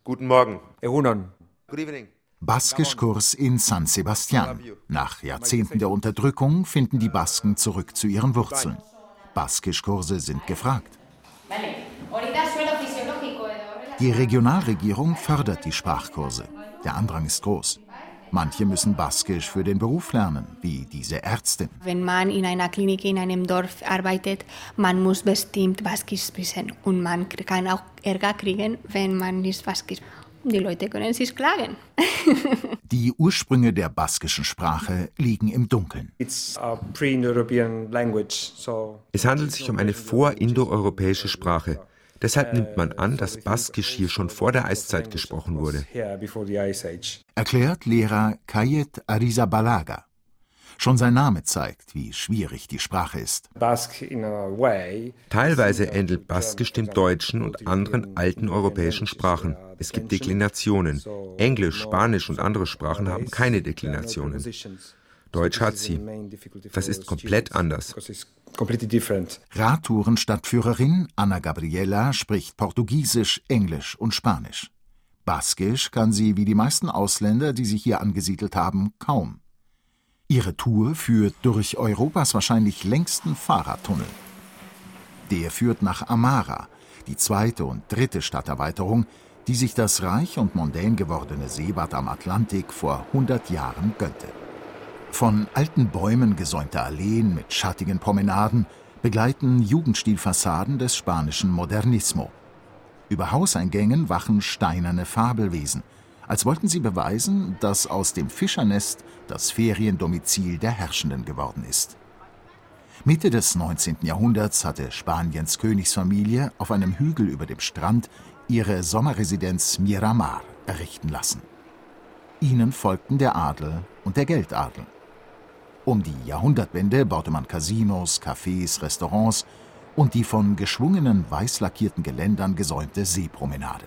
Guten Morgen. Egunon. Good evening. Baskischkurs in San Sebastián. Nach Jahrzehnten der Unterdrückung finden die Basken zurück zu ihren Wurzeln. Baskischkurse sind gefragt. Die Regionalregierung fördert die Sprachkurse. Der Andrang ist groß. Manche müssen Baskisch für den Beruf lernen, wie diese Ärztin. Wenn man in einer Klinik in einem Dorf arbeitet, man muss bestimmt Baskisch wissen. Und man kann auch Ärger kriegen, wenn man nicht Baskisch. Die Leute können sich klagen. Die Ursprünge der baskischen Sprache liegen im Dunkeln. It's a pre-Indo-European language, so Es handelt sich um eine vorindoeuropäische Sprache. Deshalb nimmt man an, dass Baskisch hier schon vor der Eiszeit gesprochen wurde. here before the Ice Age. Erklärt Lehrer Kayet Arrizabalaga. Schon sein Name zeigt, wie schwierig die Sprache ist. Basque in a way. Teilweise ähnelt Baskisch dem Deutschen und anderen alten europäischen Sprachen. Es gibt Deklinationen. Englisch, Spanisch und andere Sprachen haben keine Deklinationen. Deutsch hat sie. Das ist komplett anders. Completely different. Radtourenstadtführerin Ana Gabriela spricht Portugiesisch, Englisch und Spanisch. Baskisch kann sie wie die meisten Ausländer, die sich hier angesiedelt haben, kaum. Ihre Tour führt durch Europas wahrscheinlich längsten Fahrradtunnel. Der führt nach Amara, die zweite und dritte Stadterweiterung, die sich das reich und mondän gewordene Seebad am Atlantik vor 100 Jahren gönnte. Von alten Bäumen gesäumte Alleen mit schattigen Promenaden begleiten Jugendstilfassaden des spanischen Modernismo. Über Hauseingängen wachen steinerne Fabelwesen, als wollten sie beweisen, dass aus dem Fischernest das Feriendomizil der Herrschenden geworden ist. Mitte des 19. Jahrhunderts hatte Spaniens Königsfamilie auf einem Hügel über dem Strand ihre Sommerresidenz Miramar errichten lassen. Ihnen folgten der Adel und der Geldadel. Um die Jahrhundertwende baute man Casinos, Cafés, Restaurants und die von geschwungenen weiß lackierten Geländern gesäumte Seepromenade.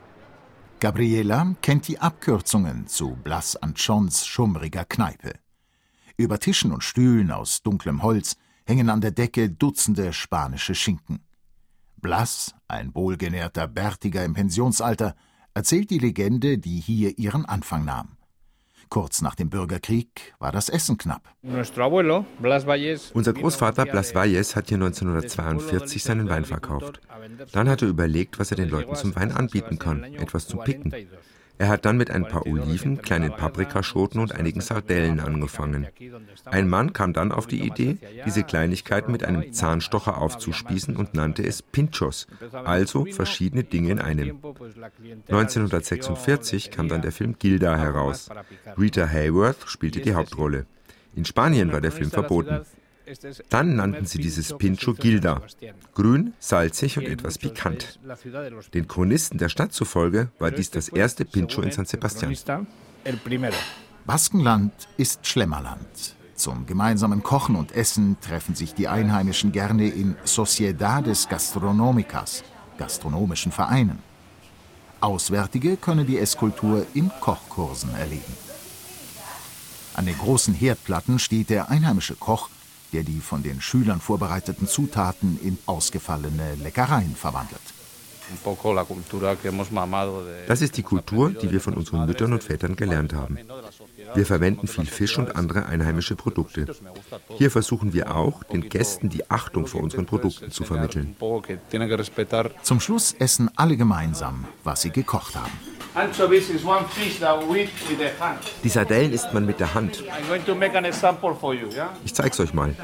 Gabriela kennt die Abkürzungen zu Blas Anchons schummriger Kneipe. Über Tischen und Stühlen aus dunklem Holz hängen an der Decke Dutzende spanische Schinken. Blas, ein wohlgenährter Bärtiger im Pensionsalter, erzählt die Legende, die hier ihren Anfang nahm. Kurz nach dem Bürgerkrieg war das Essen knapp. Unser Großvater Blas Valles hat hier 1942 seinen Wein verkauft. Dann hat er überlegt, was er den Leuten zum Wein anbieten kann, etwas zum Picken. Er hat dann mit ein paar Oliven, kleinen Paprikaschoten und einigen Sardellen angefangen. Ein Mann kam dann auf die Idee, diese Kleinigkeiten mit einem Zahnstocher aufzuspießen und nannte es Pinchos, also verschiedene Dinge in einem. 1946 kam dann der Film Gilda heraus. Rita Hayworth spielte die Hauptrolle. In Spanien war der Film verboten. Dann nannten sie dieses Pincho Gilda. Grün, salzig und etwas pikant. Den Chronisten der Stadt zufolge war dies das erste Pincho in San Sebastián. Baskenland ist Schlemmerland. Zum gemeinsamen Kochen und Essen treffen sich die Einheimischen gerne in Sociedades Gastronómicas, gastronomischen Vereinen. Auswärtige können die Esskultur in Kochkursen erleben. An den großen Herdplatten steht der einheimische Koch, der die von den Schülern vorbereiteten Zutaten in ausgefallene Leckereien verwandelt. Das ist die Kultur, die wir von unseren Müttern und Vätern gelernt haben. Wir verwenden viel Fisch und andere einheimische Produkte. Hier versuchen wir auch, den Gästen die Achtung vor unseren Produkten zu vermitteln. Zum Schluss essen alle gemeinsam, was sie gekocht haben. Die Sardellen isst man mit der Hand. Ich zeig's euch mal.